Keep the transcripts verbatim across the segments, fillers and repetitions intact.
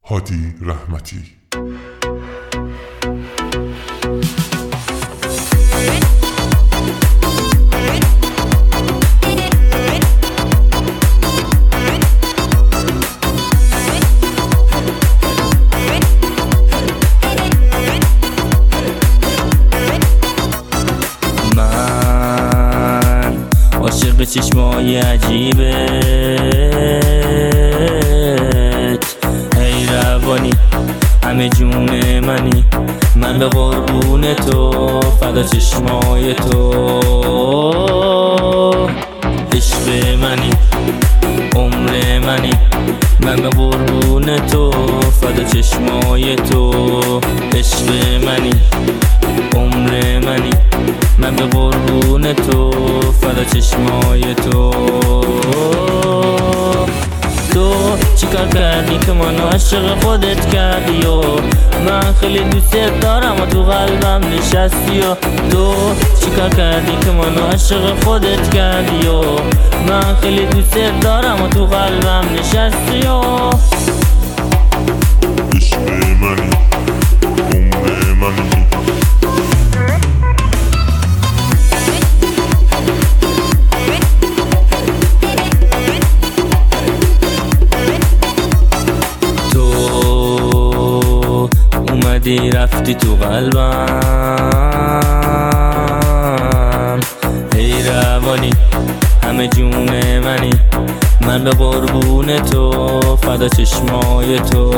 هادی رحمتی. من عاشق چشمای عجیبت، ای روانی همه جون منی، من به قربون تو فدا چشمای تو. عشق منی عمر منی، من به قربون تو فدا چشمای تو. عشق منی عمر منی، من به قربون تو فدا چشمای تو. تو چیکار کردی که منو عاشق خودت کردی و من خیلی دوست دارم و تو قلبم نشستی و تو چیکار کردی که منو عاشق خودت کردی و من خیلی دوست دارم و تو قلبم نشستی و عشق منی عمر منی. اومدی رفتی تو قلبم، ای روانی همه جون منی، من به قربون تو فدا چشمای تو.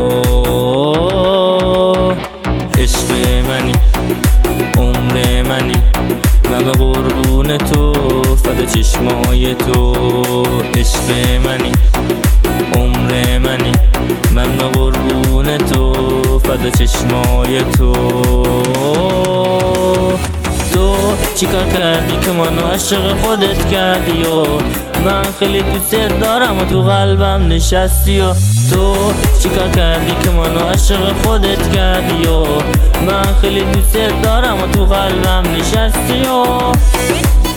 عشق منی عمر منی، من به قربون تو فدا چشمای تو. عشق منی عمر منی، من به قربون تو فدا چشمای تو. تو چیکار کردی که منو عاشق خودت کردی و من خیلی دوست دارم و تو قلبم نشستی و تو چیکار کردی که منو عاشق خودت کردی و من خیلی دوست دارم و تو قلبم نشستی و